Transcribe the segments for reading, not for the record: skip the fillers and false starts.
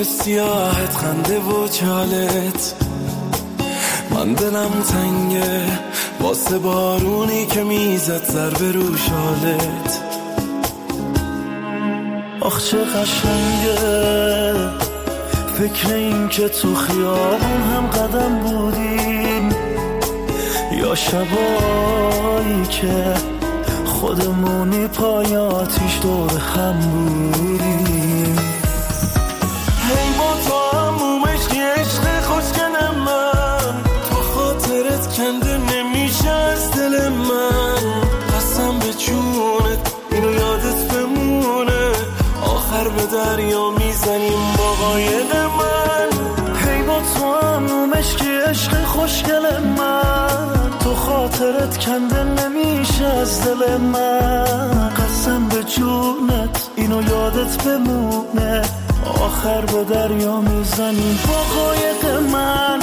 سیاهت، خنده و چالت. من دلم تنگه واسه بارونی که میزد ضربه رو شالت. آخ چه قشنگه فکر این که تو خیابون هم قدم بودیم، یا شبایی که خودمونی پای آتیش دور هم بودیم. هی با تو همومش که عشق خوشگل من، تو خاطرت کنده نمیشه از دل من. قسم به جونت اینو یادت بمونه، آخر به دریا میزنیم با قایق من. هی با تو همومش که عشق خوشگل من، تو خاطرت کنده نمیشه از دل من. قسم به جونت اینو یادت بمونه، آخر به دریا میزنیم با قایق من.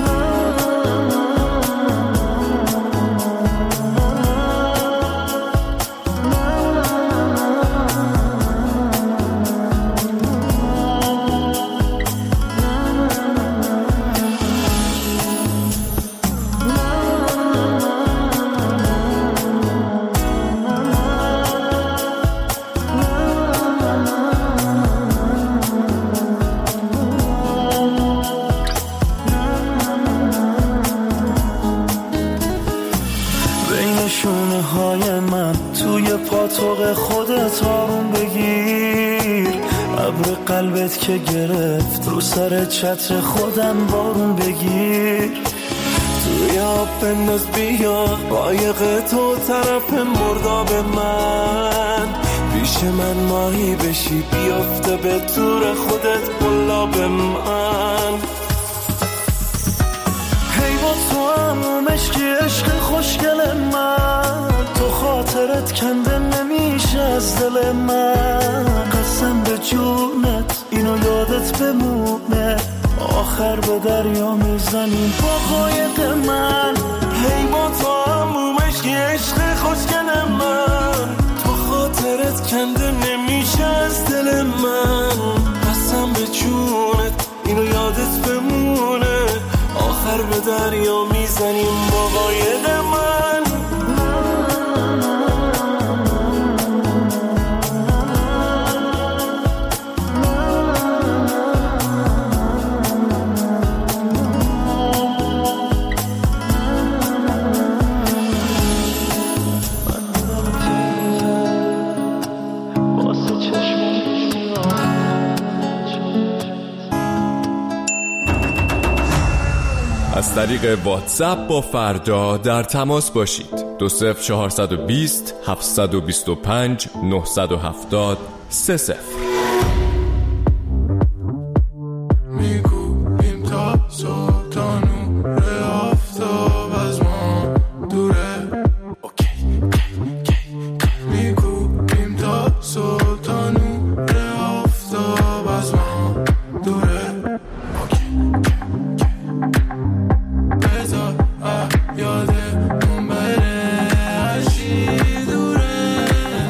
پاتوق خودت آروم بگیر، ابر قلبت که گرفت رو سر چتر خودم بارون بگیر. توی آب بنداز بیا قایق تو طرف مرداب من، پیش من ماهی بشی بیافته به تور خودت قلاب من. هی با تو همومش که عشق خوشگل من، تو خاطرت کنده نمیشه از دل من. قسم به جونت اینو یادت بمونه، آخر به دریا میزنیم با قایق من. هی با تو همومش که عشق خوشگل من، تو خاطرت کنده نمیشه از دل من. قسم به جونت اینو یادت بمونه، آخر به دریا میزنیم با قایق من. از طریق واتساپ با فردا در تماس باشید. 20420 725 970 30. میگویم تا صبح تا نور آفتاب از ما دوره. میگویم تا صبح تا نور آفتاب از ما دوره. یادمون بره هرچی دوره،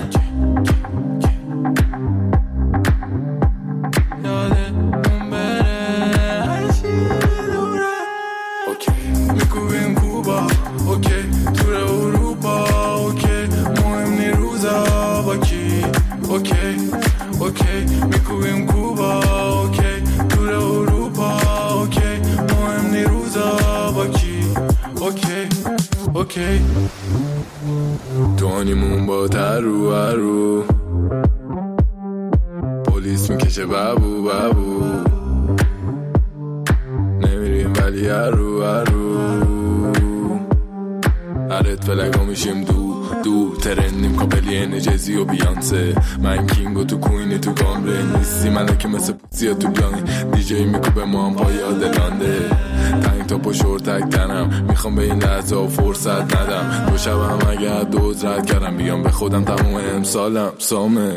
یادمون بره هرچی دوره. میگویم کوبا اوکی، دور اروپا اوکی، مهم نی روزا با کی اوکی. میگویم کوبا اوکی، دور اروپا اوکی، مهم نی روزا با کی اوکی. دوانیمون با ترو پلیس میکشه بابو نمیریم ولی هرو هرت فلگا میشیم دو ترندیم کابلی نجزی و بیانسه. من کینگو تو کوینی تو کامره نیستی، ملکه مثل پوزیا تو بلانی. دیجی میکوبه ما هم پای آدلانده، تنگ تا پشور تک تنم، میخوام به این لحظه و فرصت ندم. دو شبم اگر دوز رد کردم بیام به خودم تموم امسالم سامه.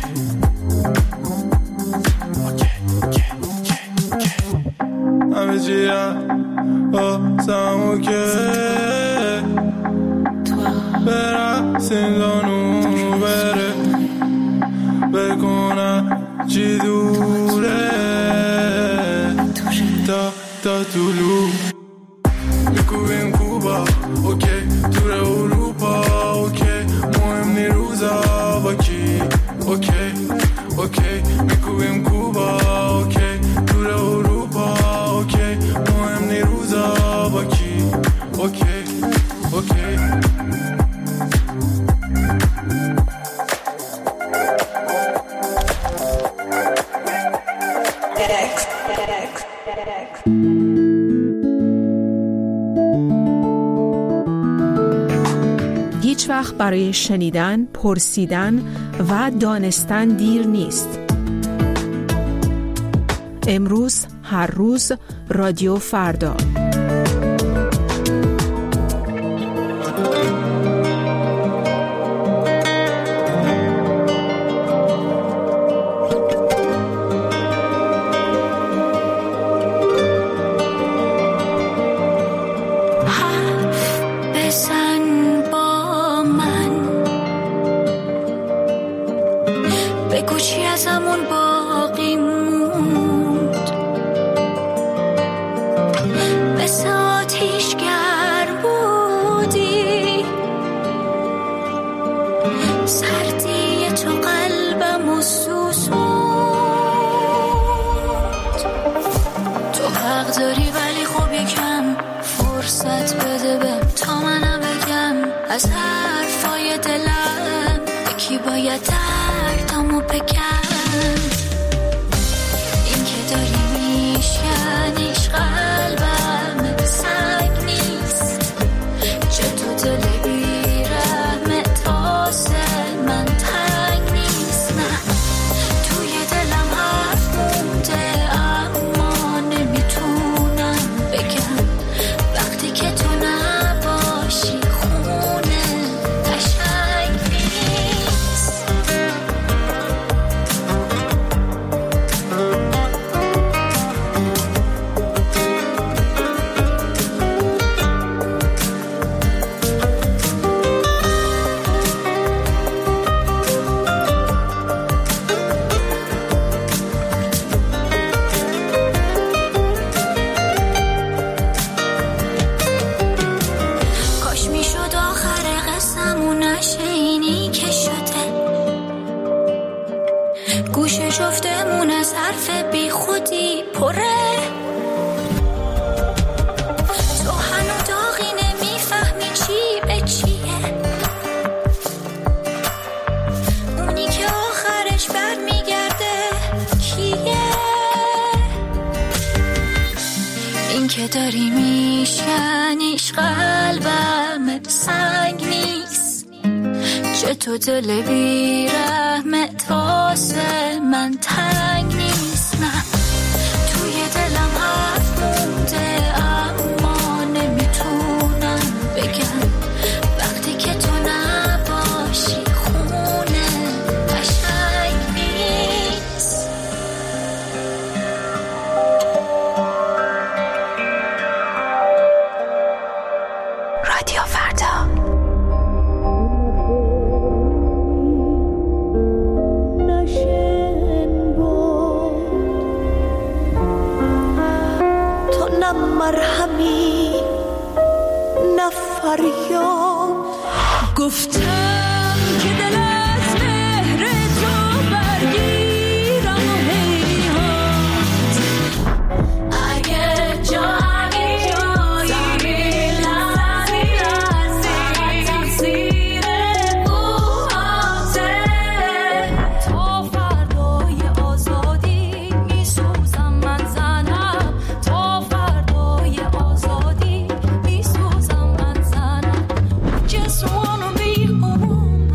همه چی چیم بازمو که برسیم دانو بره بکنم چی دوره تا طولو میکوبیم کوبا اوکی تور اروپا اوکی مهم نی روزا با کی اوکی میکوبیم کوبا اوکی تور اروپا اوکی مهم نی روزا با کی اوکی هیچ وقت برای شنیدن، پرسیدن و دانستن دیر نیست. امروز، هر روز، رادیو فردا. از حرفای دلم یکی باید دردامو بگم. این که داری میشکنیش قلبم سنگ نیست، چطور دل بیرحم تاسه من تنگ نیست. نه توی دلم حرف مونده اما نمیتونم بگم وقتی که تو نباشی جفتمون از حرف بی خودی پره. تو هنو داغی نمیفهمی چی به چیه، اونی که آخرش بر میگرده کیه. این که داری میشکنیش قلبم سنگ نیست، چطور دل بیرحم تاسه من تنگ نیست. نه توی دلم حرف مونده اما نمیتونم بگم وقتی که تو نباشی خونه قشنگ نیست. رادیو فردا. مرهمی نفریاد گفتم که دل از مهر تو برگیرم و هیهات اگه جایی تفسیر بوهاته تا فردای آزادی میسوزم من زنم، تا فردای آزادی میسوزم من زنم. Just wanna be home.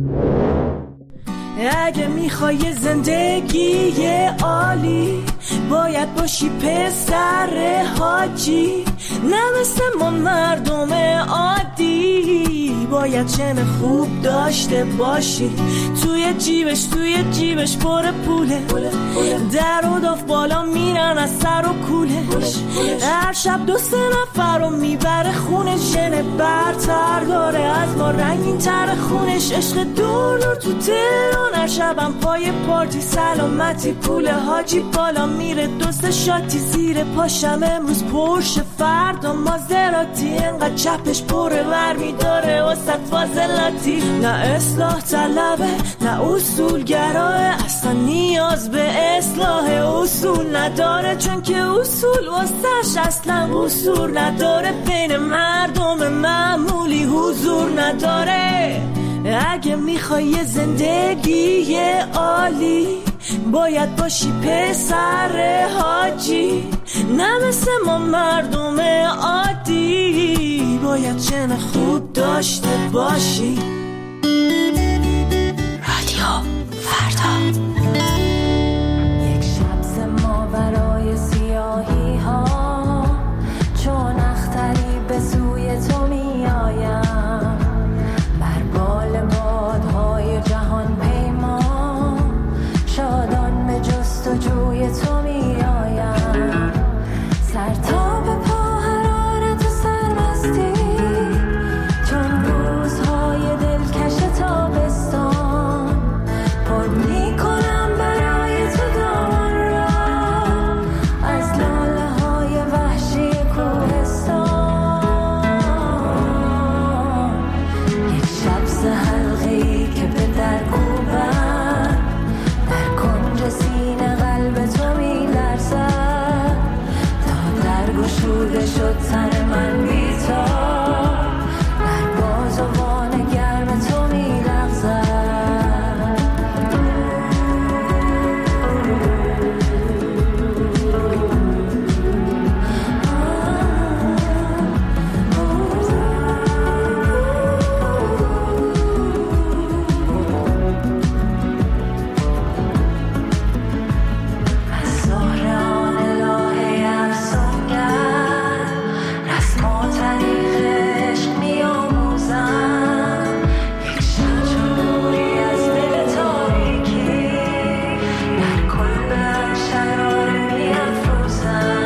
اگه میخوای زندگی عالی باید باشی پسر حاجی، نه مثل ما مردم عادی. باید چن خوب داشته باشی، توی جیبش پر پوله، در و داف بالا میرن از سر و کولش. هر شب 2-3 نفر رو میبره خونش، چن برتر داره از ما رنگین تر خونش. عشق دور تو تهران، هر شبم پای پارتی سلامتی، پول حاجی بالا میره، دوست شاتی زیر پاشم. امروز پرشه فردا مازراتی، انقدر چپش پره ور میداره واسه فاضلاتی. نه اصلاح طلبه نه اصولگراه، اصلا نیاز به اصلاح اصول نداره، چون که اصول واسش اصلا اصول نداره. بین مردم معمولی حضور نداره. اگه میخوای زندگی عالی، باید باشی پسر حاجی، نه مثل ما مردم عادی. باید چن خوب داشته باشی. رادیو فردا. یک شب ماورای سیاهی ها، چون اختری به سوی تو می آیم، بر بال بادهای جهان پیما، شادان به جستجوی تو می آیم. سر تا به پا حرارت و سرمستی، چون روزهای دلکش تابستان، پر می کنم برای تو دامان را از لاله های وحشی کوهستان. یک شب ز حلقه‌ای که به در کوبم، در کنج سینه قلب تو می لرزد، تا در گشوده شد تن من بی‌تاب، در بازوان گرم تو می لغزد. از ظهر آن الهه افسونگر، رسم و طریق عشق می آموزم. یک شب جوری از دل تاریکی، در کل شراره می افروزم.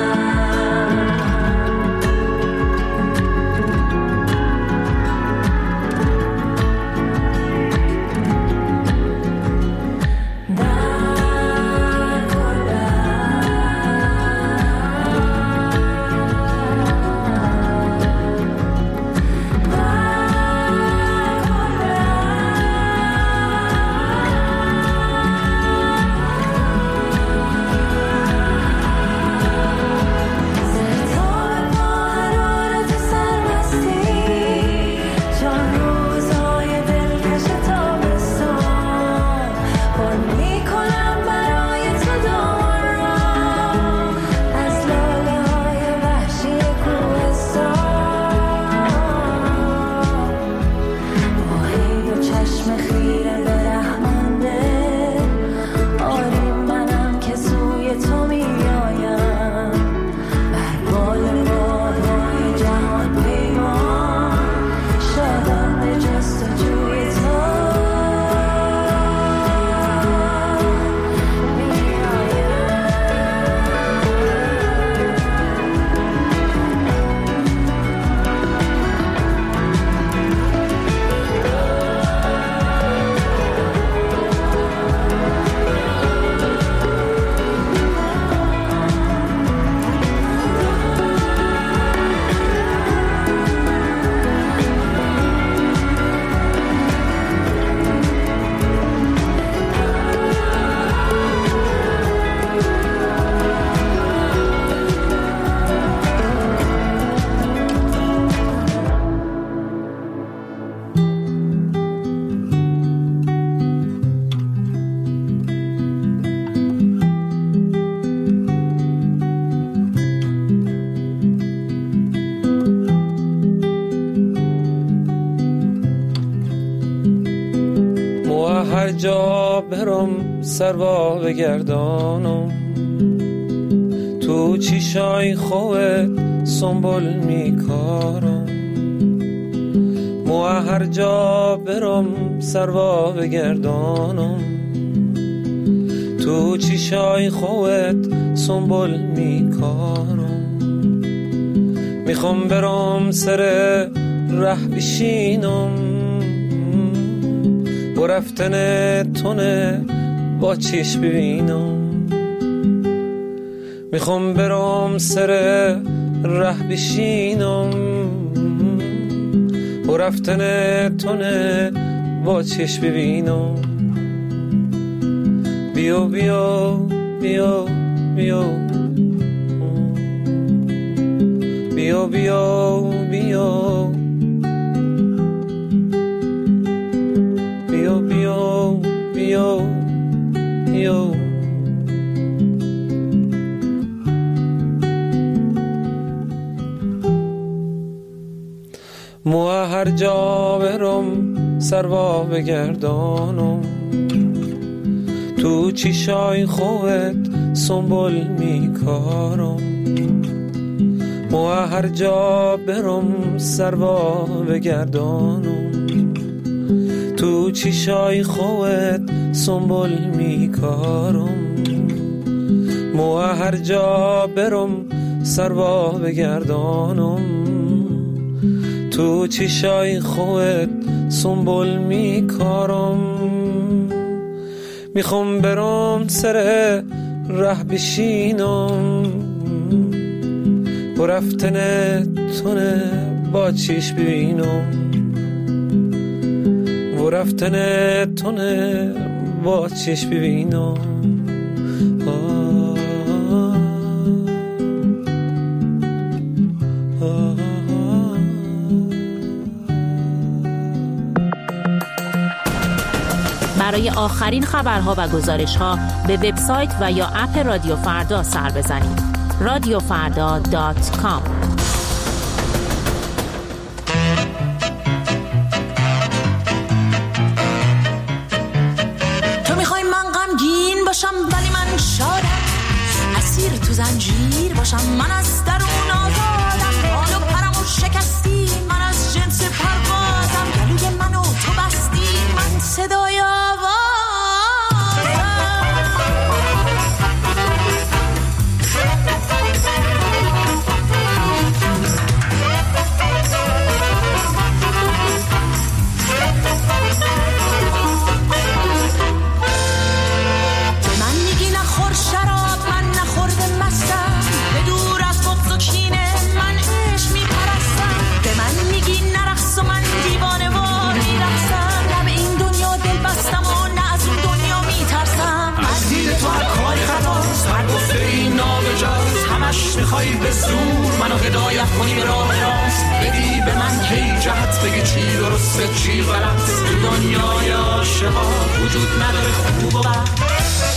هر جا برم سروا بگردانم، تو چیشای خوت سنبول میکارم، مو هر جا برم سروا بگردانم، تو چیشای خوت سنبول میکارم، میخوام برم سر ره بشینم، و رفتن تونه با چیش ببینم، میخوام برم سر ره بشینم، و رفتن تونه با چیش ببینم. بیو بیو بیو بیو بیو بیو بیو بیو بیو بیو بیو. مو هر جا برم سروا بگردانم، تو چیشای خوت سنبول میکارم، مو هر جا برم سروا بگردانم، تو چیشای خوت سنبول میکارم، مو هر جا برم سروا بگردانم، تو چیشای خوت سنبول میکارم، میخوام برم سر ره بشینم، و رفتن تونه با چیش ببینم، و رفتن تونه با چیش ببینم. برای آخرین خبرها و گزارش‌ها به وبسایت و یا اپ رادیو فردا سر بزنید. radiofarda.com. تو میخوای من غمگین باشم ولی من شادم، اسیر تو زنجیر باشم من از درون آزادم، حال و پرمو شکستی من از جنس پروازم، گلوی منو تو بستی من صدای آوازم. میخوای به زور منو هدایت کنی به راه راست، بدی به من هی جهت، بگی چی درسته چی غلط، تو دنیای عاشقا وجود نداره خوب و بد.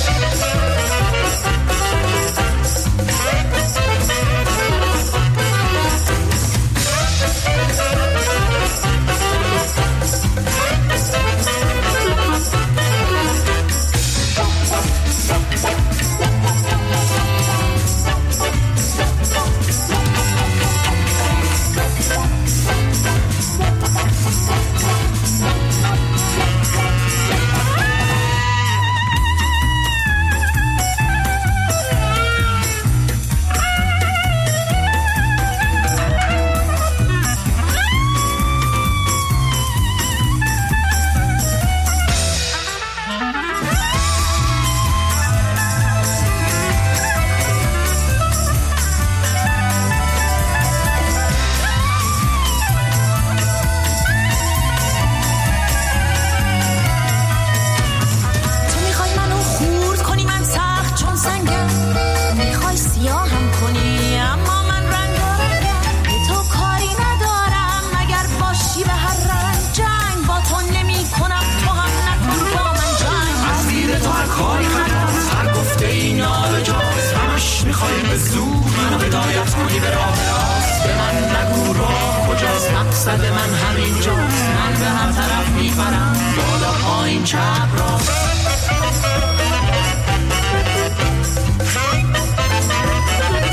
میخوای به زور منو هدایت کنی به راه راست، به من نگو راه کجاست، مقصد من همینجاست، من به هر طرف میبرم بالا پایین چپ راست.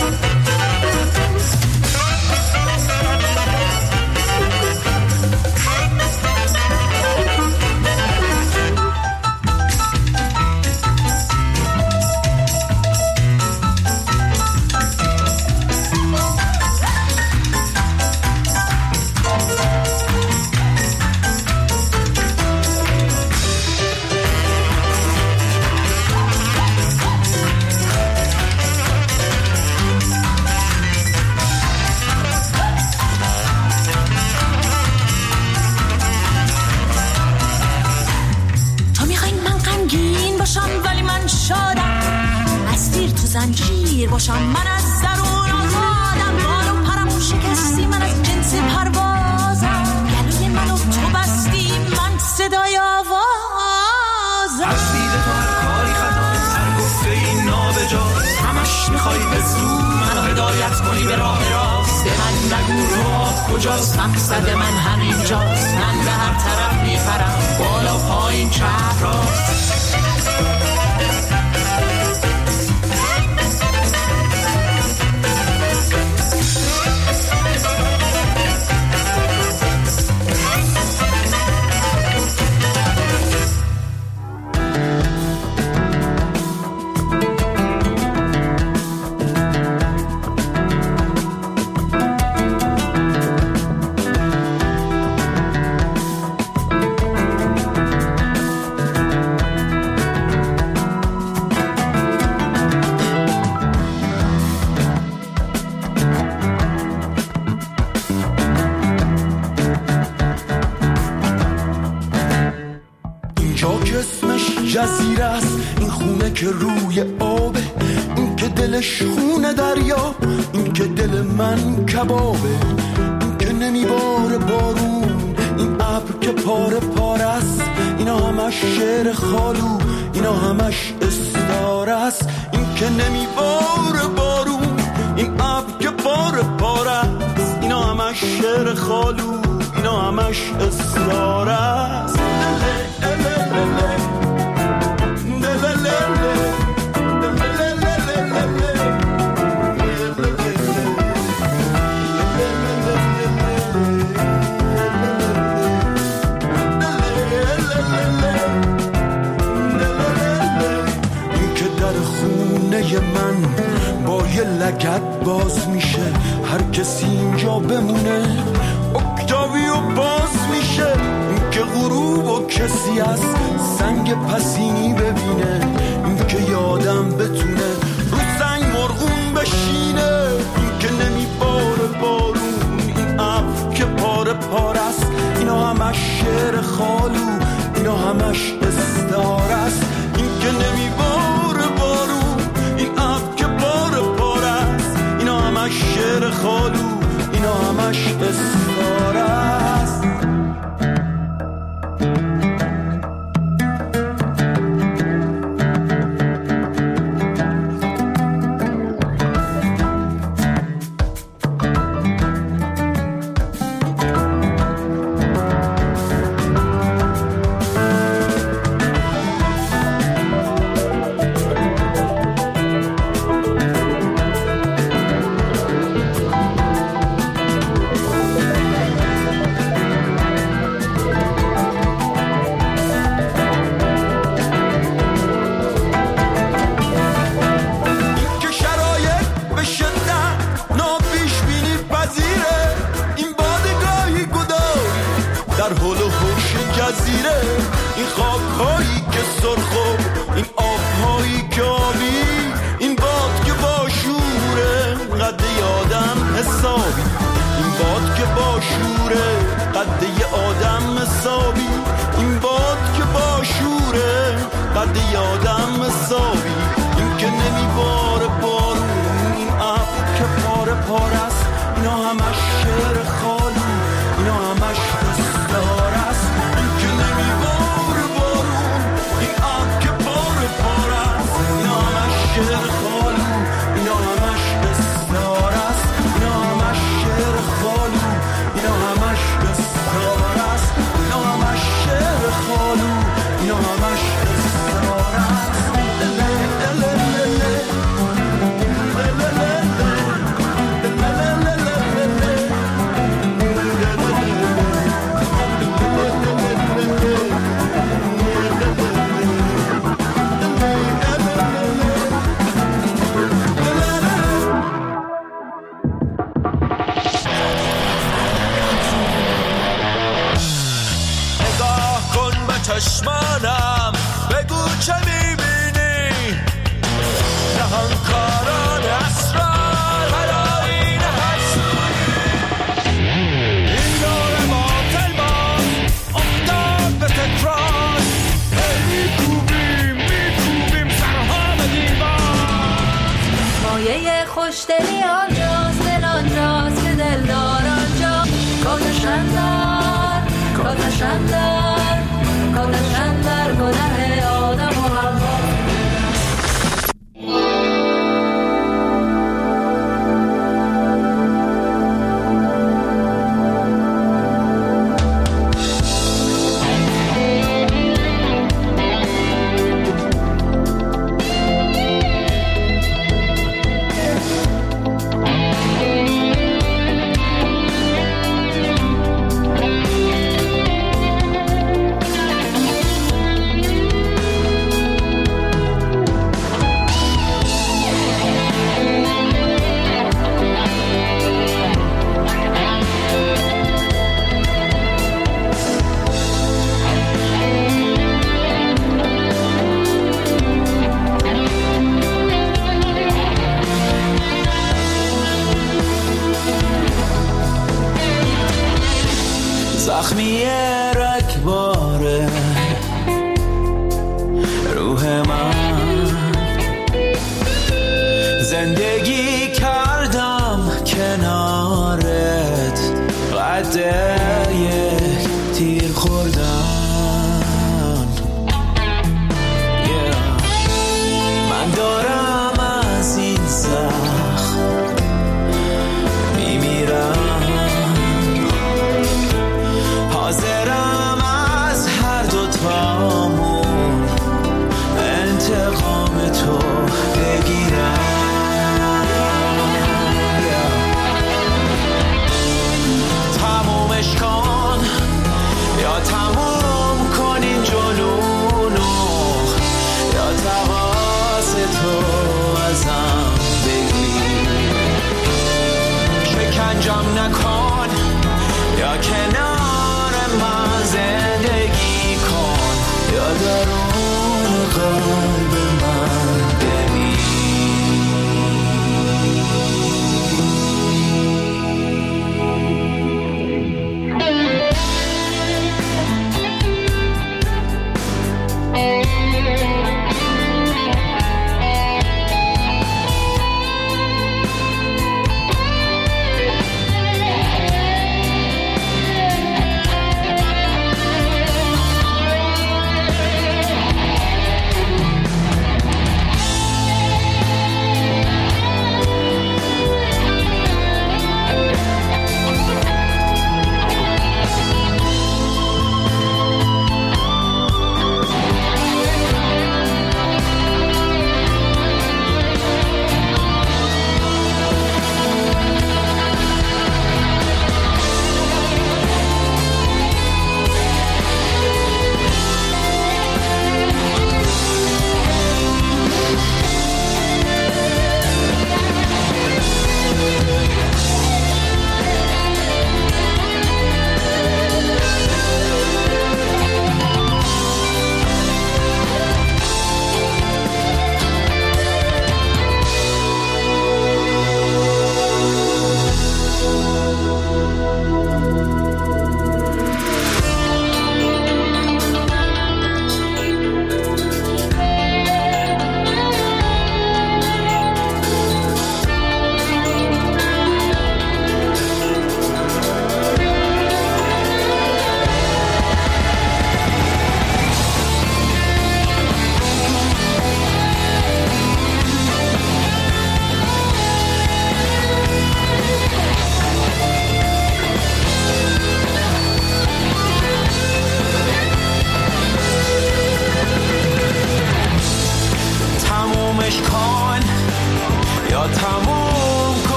باشم، من از درون آزادم، بال و پرمو شکستی، من از جنس پروازم، گلوی منو تو بستی، من صدای آوازم. از دید تو هر کاری خطا، هر گفته این نابجاست، همش میخوای به زور منو هدایت کنی به راه راست. به من نگو راه کجاست، مقصد من همینجاست، من به هر طرف میپرم، بالا پایین چپ راست. جزیره است این خونه که روی آبه، این که دلش خونه دریا، این که دل من کبابه، این که نمیباره بارون، این ابر که پاره پاره است، اینا همش شعر خالو، اینا همش استاره است. این که نمیباره بارون، این ابر که پاره پاره است، اینا همش شعر خالو، اینا همش استاره است. من با یه لگد باز میشه، هر کسی اینجا بمونه اکتاویو باز میشه. این که غروب و کسی از سنگ پسینی ببینه، این که یادم بتونه رو سنگ مرغون بشینه، این که نمیباره بارون، این ابر که پاره پاره است، اینا همش شعر خالو، اینا همش استعاره است. این که نمیباره بارون، این ابر که پاره پاره است، اینا همش شعر خالو، اینا همش استعاره است. دلی آنجاست دل آنجاست که دلدار آنجا کاتشندر کاتشندر کاتشندر گناه آدم و حوا. زخمی رگباره روح من، زندگی کردم کنارت قد یک تیر خوردن. من دارم از این زخم میمیرم، حاضرم از هر دوتامون انتقام تو بگیرم. تمومش کن یا تموم کن این جنونو، یا تقاض تو ازم بگیر. شکنجم نکن یا کنار من زندگی کن، یا درون قلب من ببین.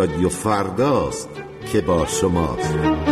رادیو فرداست که با شماست.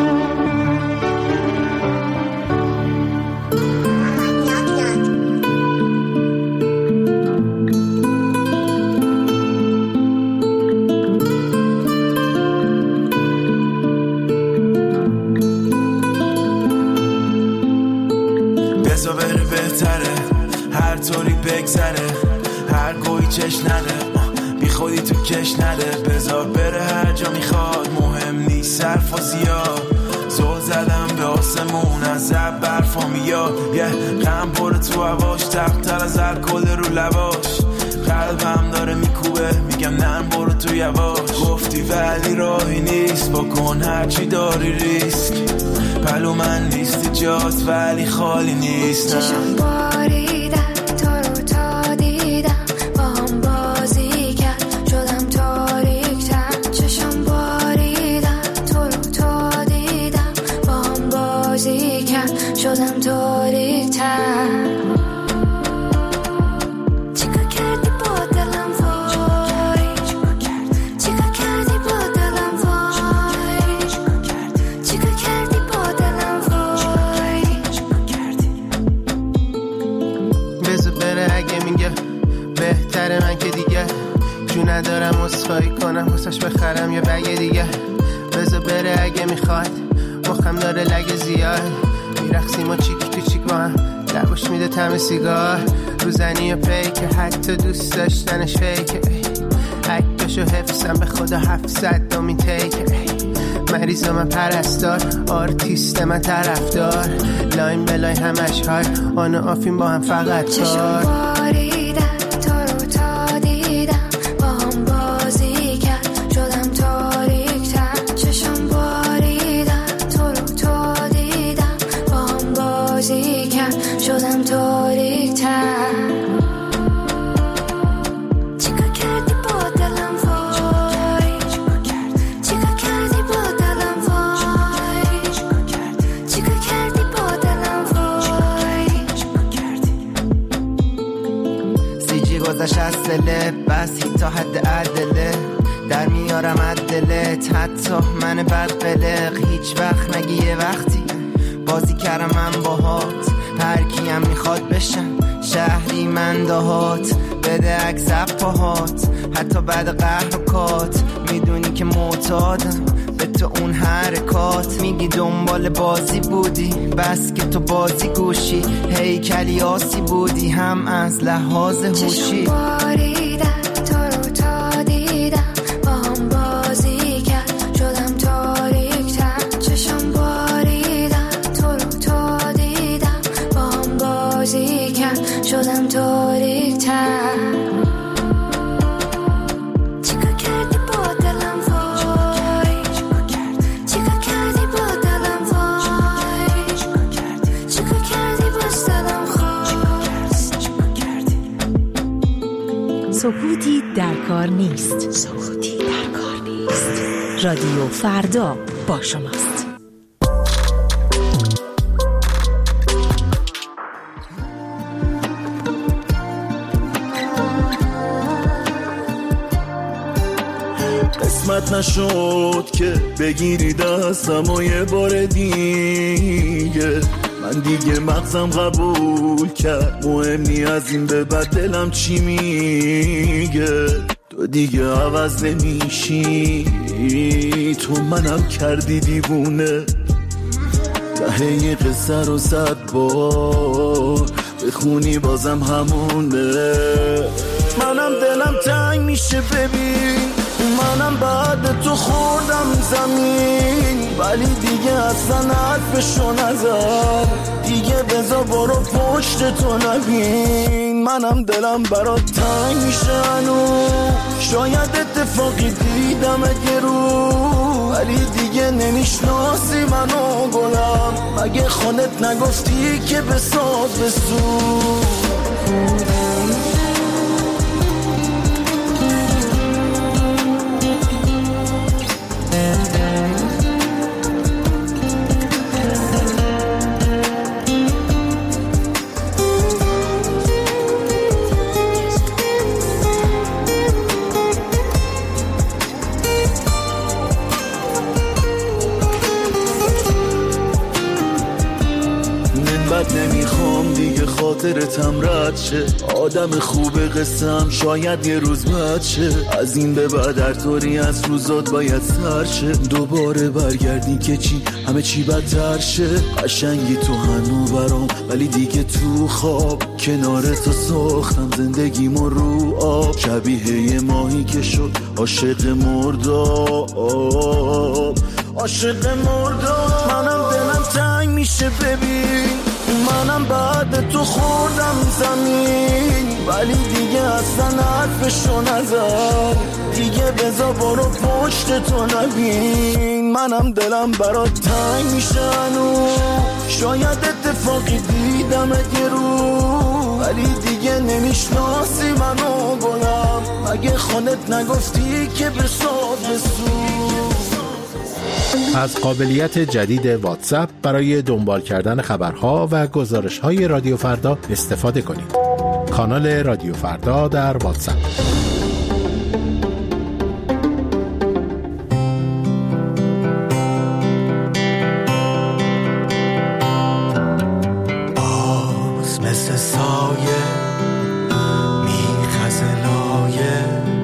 بزا بره بهتره، هر طوری بگذره، هر گویی چش نده، بی خودی تو کش نده. بذار بره هر جا میخواد، مهم نیست حرف و زیاد. زل زدم به آسمون از زب برفا میاد، غم بره تو هواش، تقتر از الکل رو لباش. قلبم داره میکوبه، میگم نه برو تو یواش. گفتی ولی راهی نیست، بکن هرچی داری ریسک. پلو من نیستی جات ولی خالی نیستم. چشم باریدن تو رو تا دیدم، با هم بازی کرد شدم تاریک‌تر. چشم باریدن تو رو تا دیدم، با هم بازی کرد شدم تاریک‌تر. من که دیگه جو ندارم اصفایی کنم، واسش بخرم یه بگه دیگه. بذار بره اگه میخواد، مخم داره لگه زیاد. میرقصیم و چیک تو چیک با هم، لبوش میده طعم سیگار. روزنی و پیکه، حتی دوست داشتنش فیکه. عکسشو حفظم به خدا 700 دومین تیکه. مریض من پرستار، آرتیست من طرفدار. لاین بلای همش های، آن و آفین با هم فقط کار. شدم تاریک‌تر. چیکار کردی با دلم وای، چیکار کردی با دلم وای، چیکار کردی با دلم وای. سیجی گذشت از دلت، بس تا حد عدله. در میارم عدلت، حتی من بدقلق. هیچ وقت نگی یه وقتی بازی کردم من باهات. هر کیم میخواد بشم شهری من دهات. بده عکس پاهات، حتی بعد قهر و کات. میدونی که معتادم به تو اون حرکات. میگی دنبال بازی بودی، بس که تو بازی گوشی. هیکلی آسی بودی هم از لحاظ هوشی. شدم تاریک‌تر. چیکار کردی با دلم وای، چیکار کردی با دلم وای، چیکار کردی با دلم خواست. سکوتی در کار نیست. سکوتی در کار نیست. رادیو فردا با شماست. قسمت نشد که بگیری دستم و یه بار دیگه. من دیگه مغزم قبول کرد، مهم نی از این به بعد دلم چی میگه. تو دیگه عوض نمیشی، تو منم کردی دیوونه. دهه قصه رو 100 بار بخونی بازم همونه. منم دلم تنگ میشه ببین، منم بعد تو خوردم زمین. ولی دیگه اصلا حرفشو نزد، دیگه بذار برو پشت تو نبین. منم دلم برات تنگ میشه هنوز، شاید اتفاقی دیدم اگه رو. ولی دیگه نمیشناسی منو گلم، مگه خودت نگفتی که بساز بسوز. خاطرتم رد شه. آدم خوب قسم شاید یه روز بد شه. از این به بعد هر طوری از روزات باید سر شه. دوباره برگردی که چی همه چی بدتر شه. قشنگی تو هنو برام ولی دیگه تو خواب کنار تو ساختم زندگیمو رو آب. شبیه یه ماهی که شد عاشق مرداب. عاشق مرداب. منم دلم تنگ میشه ببین، منم بعد تو خوردم زمین، ولی دیگه اصلا حرفشو نزد. دیگه بزا برو پشت تو نبین. منم دلم برات تنگ میشه هنو، شاید اتفاقی دیدم یه رو، ولی دیگه نمیشناسی منو گلم. اگه خودت نگفتی که بساز بسو. از قابلیت جدید واتساپ برای دنبال کردن خبرها و گزارش‌های رادیو فردا استفاده کنید. کانال رادیو فردا در واتساپ. باز مثل سایه میخزه لایه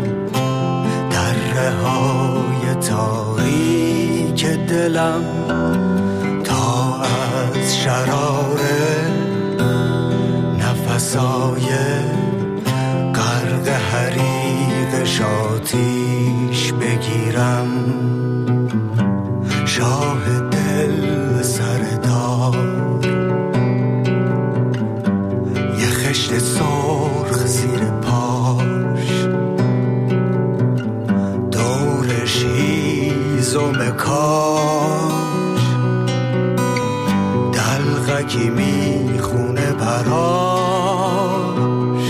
دره های تاریک دلم تا از شراره نفسای غرق حریق شاتیش بگیرم. شاه دل سردار یه خشت سرخ زیر پاش، دورش هیزم کاش، دلغکی میخونه براش،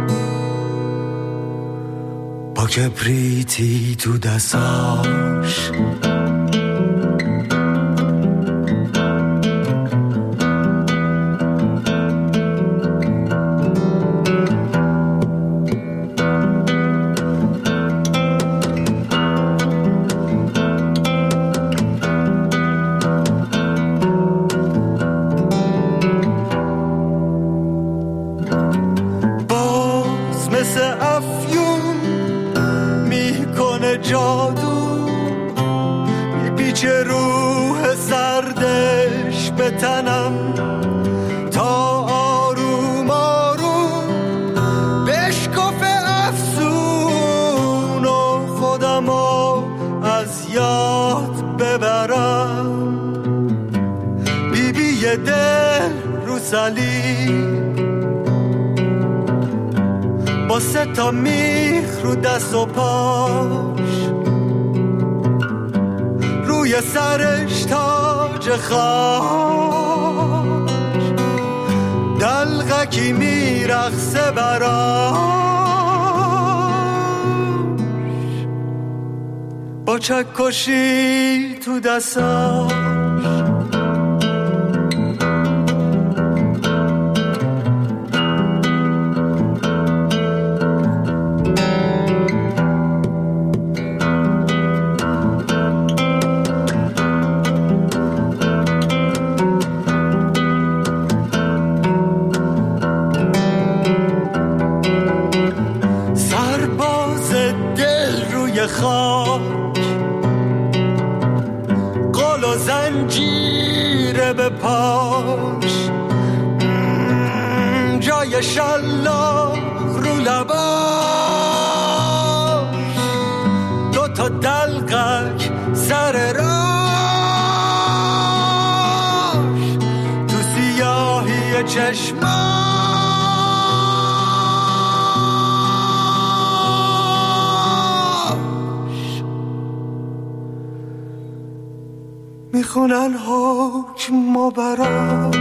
با کبریتی تو دستاش. با 3 تا میخ رو دست و پاش، روی سرش تاج خاش، دلغکی میرقصه براش، با چکشی تو دستاش. قل و زنجیره به پاش، جای شلاق رو لباش، 2 تا دلقک سر راش، تو سیاهی چشماش، میخونن حکم و براش.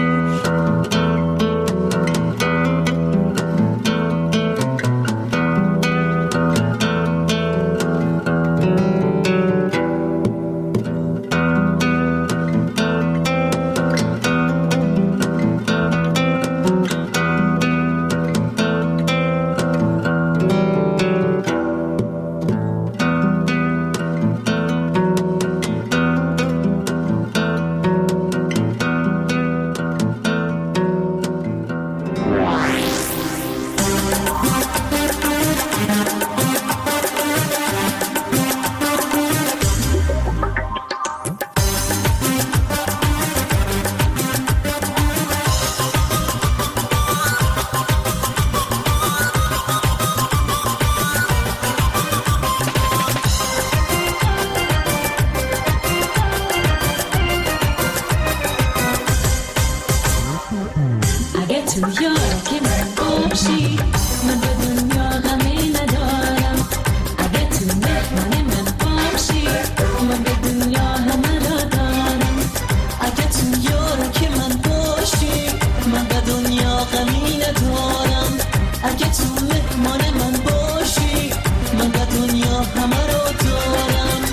یار که من باشی من به دنیا غمی ندارم اگه تو مهمان من باشی من به دنیا همه را دارم اگه تو یار که من باشی من به دنیا غمی ندارم اگه تو مهمان من باشی من به دنیا همه را دارم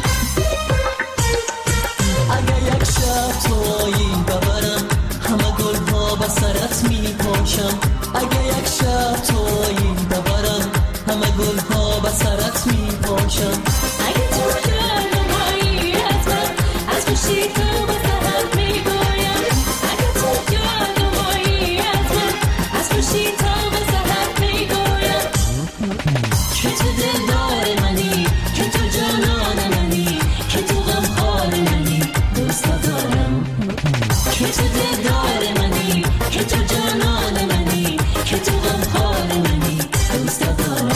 اگه یک شب تویی ببرم همه گلها به سرت می پاشم اگه یک شب تویی ببرم همه گلها به سرت می پاشم اگه تو جانمایی از من از خوشی تو به سرت می گویم اگه تو جانمایی از من از خوشی تو به سرت می گویم که تو دلدار منی که تو جانان منی که تو غمخوار منی دوست دارم که تو دلدار منی که تو جانان منی که تو غمخوار منی دوست دارم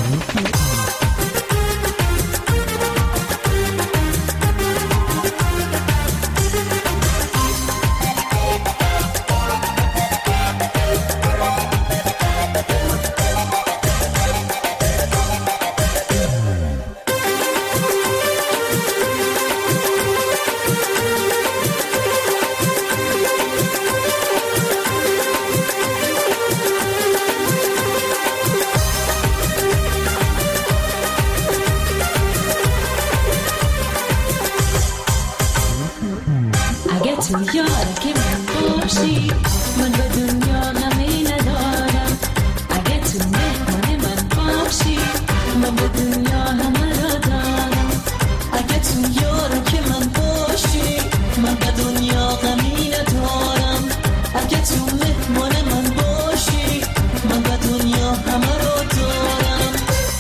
اگه تو یار که من باشی من به دنیا غمی ندارم اگه تو مهمان من باشی من به دنیا همه را دارم اگه تو یار که من باشی من به دنیا غمی ندارم اگه تو مهمان من باشی من به دنیا همه را دارم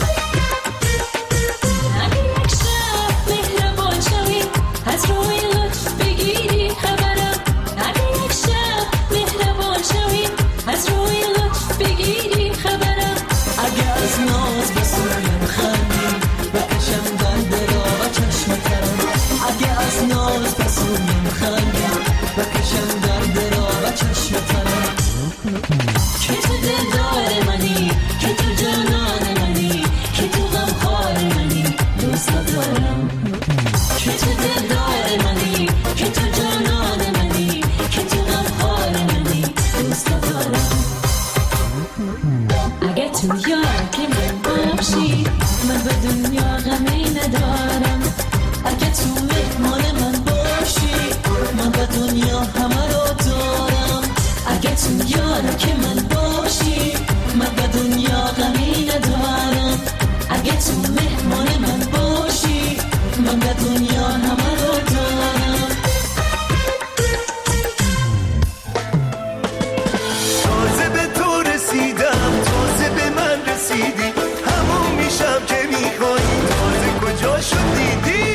اگه یک شب مهربان شوی از روی لطف بگیری خبرم اگه یک شب مهربان شوی از روی لطف بگیری خبرم اگه از ناز به سویم خندی بکشم دنده را و چشم ترم اگه از ناز به سویم خندی بکشم دنده را و چشم ترم که تو دلدار منی که تو جانان منی که تو غمخوار منی دوست دارم که تو دلدار منی که تو جانان منی که تو غمخوار منی دوست دارم اگه تو یار که من باشی من به دنیا غمی ندارم اگه تو مهمان من باشی من به دنیا همه را دارم اگه تو یار که من باشی من به دنیا غمی ندارم اگه تو مهمان من باشی من به دنیا همه را دارم تازه به تو رسیدم تازه به من رسیدی همون میشم که میخوایی تازه کجا شد دیدی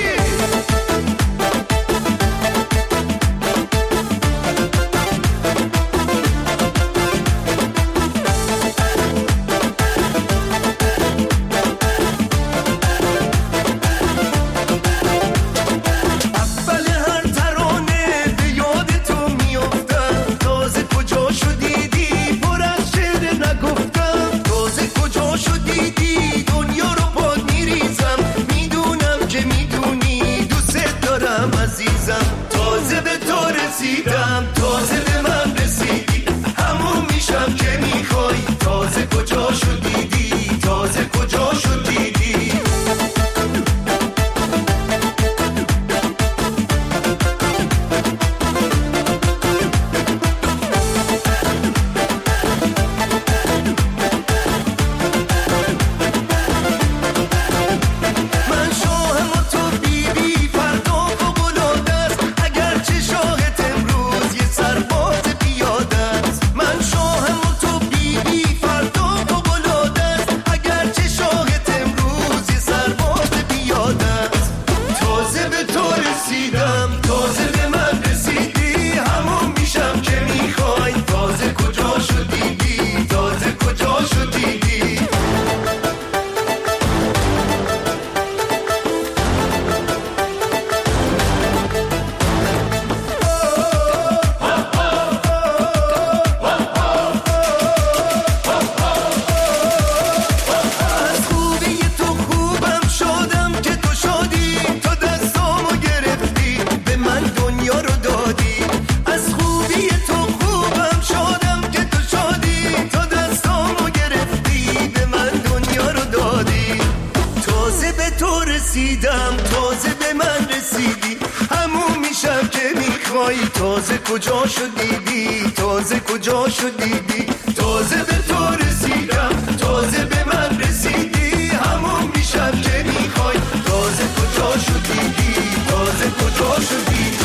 دیدم تازه به من رسیدی، همون میشم که میخوایی تازه کجا شدیدی، تازه کجا شدیدی، تازه به تو رسیدم تازه به من رسیدی، همون میشم که میخوای تازه کجا شدیدی، تازه کجا شدیدی.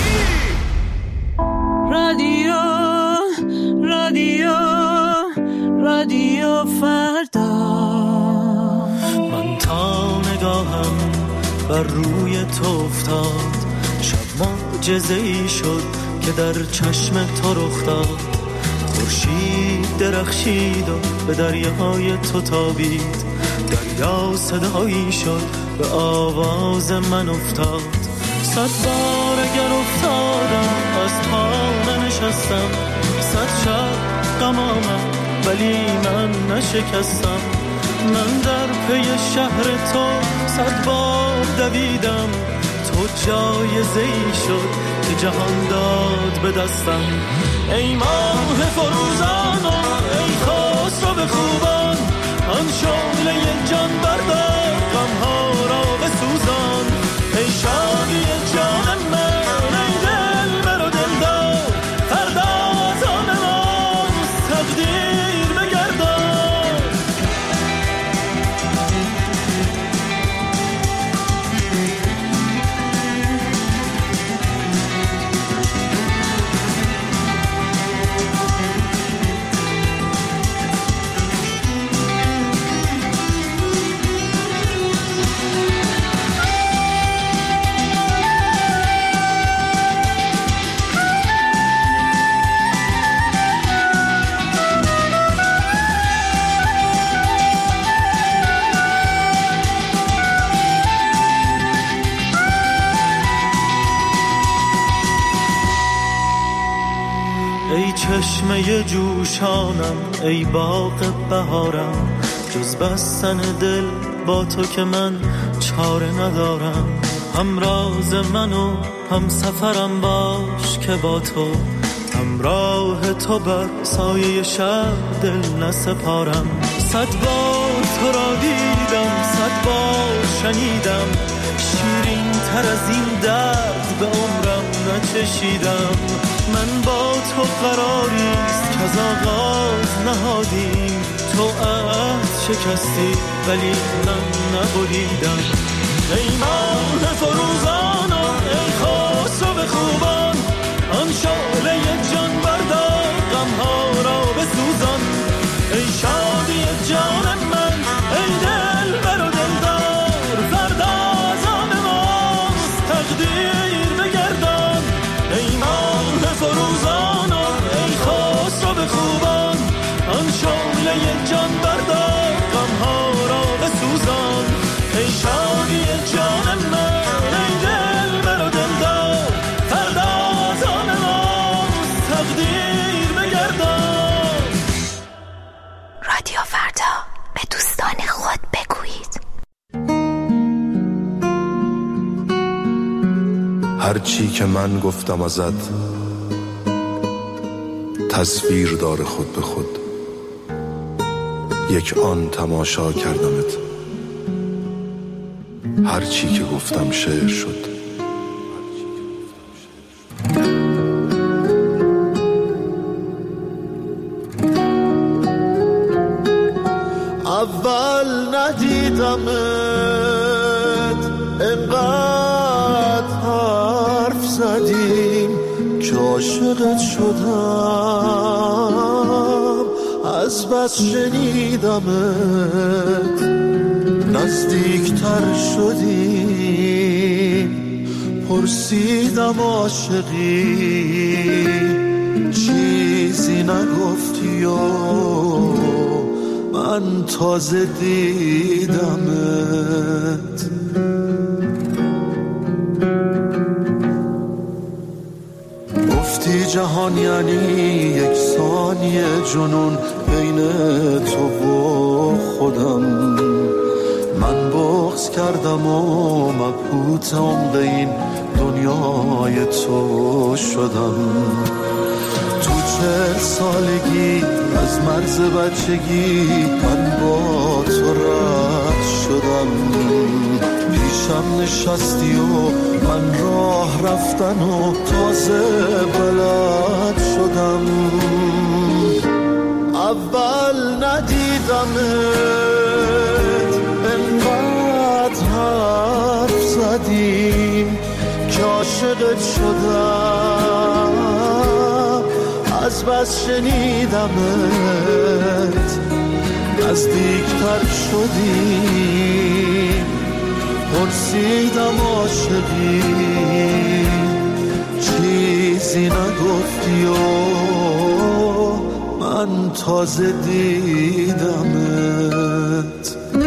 رادیو رادیو رادیو فردا، من تا نگاهم بر روی تو افتاد، شب معجزه‌ای شد که در چشم تو رخ داد، خورشید درخشید و به دریای تو تابید، دریا صدایی شد به آواز من افتاد، 100 بار اگر افتادم از پا ننشستم، 100 شب غم آمد ولی من نشکستم، من در پی شهر تو 100 بار دویدم، تو جایزه‌ای شد که جهان داد به دستم، ای ماه فروزان و ای خسرو خوبان، آن شعله جان بردار غم‌ها را بسوزان، ای شادی جان من ای دلبر و دلدار، فردا از آن ماست تقدیر بگردان. ای چشمه جوشانم ای باغ بهارم، جز بستن دل با تو که من چاره ندارم، همراز من و هم سفرم باش که با تو، همراه تو بر سایه شب دل نسپارم، 100 بار تو را دیدم 100 بار شنیدم، شیرین تر از این درد به عمرم نچشیدم، من با تو قراریست که از آغاز نهادیم، تو عهد شکستی ولی من نبریدم، ای ماه فروزان و ای خسرو خوبان، آن شعله جان بردار غم‌ها را بسوزان، ای شادی جان من ای دلبر و دلدار، فردا از آن ماست تقدیر بگردان، ای ماه فروزان و ای خسرو خوبان، آن شعله جان بردار غم‌ها را بسوزان، ای شادی جان من ای دلبر و دلدار، فردا از آن ماست تقدیر بگردان. رادیو فردا، به دوستان خود بگویید. هرچی که من گفتم ازت تصویر داره خود به خود، یک آن تماشا کردمت، هرچی که گفتم شعر شد. اول ندیدمت انقدر حرف زدیم که عاشقت شدم، از بس شنیدمت نزدیکتر شدیم، پرسیدم عاشقی چیزی نگفتی و من تازه دیدمت. گفتی جهان یعنی یک ثانیه جنون بین تو و خودم، من بغض کردم و مبهوت عمق این دنیای تو شدم. تو 40 سالگی از مرز بچگی من با تو رد شدم، پیشم نشستی و من راه رفتن و تازه بلد شدم. اول ندیدمت انقدر حرف زدیم که عاشقت شدم. از بس شنیدمت نزدیکتر شدیم. پرسیدم عاشقی چیزی نگفتی و من تازه دیدمت.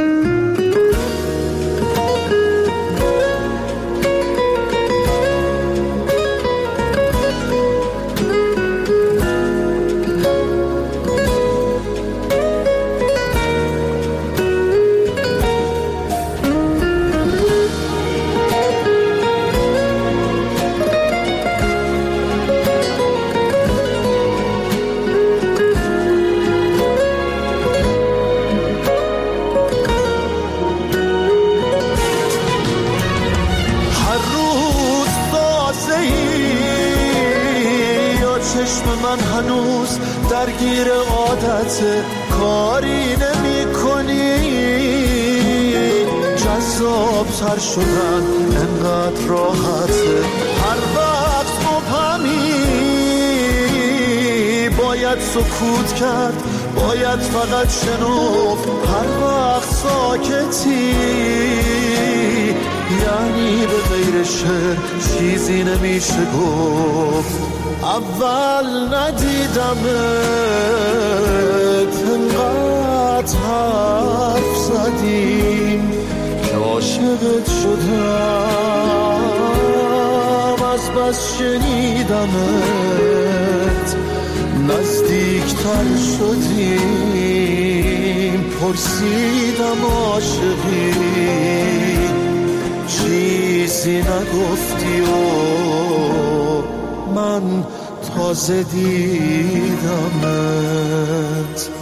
من هنوز درگیر عادت کاری نمی کنی. جذاب تر شدن انقدر راحته. هر وقت مبهمی باید سکوت کرد، باید فقط شنفت. هر وقت ساکتی یعنی به غیر شعر چیزی نمیشه گفت. اول ندیدمت انقدر حرف زدیم که عاشقت شدم. از بس شنیدمت نزدیکتر شدیم. پرسیدم عاشقی چیزی نگفتی و من تازه دیدمت.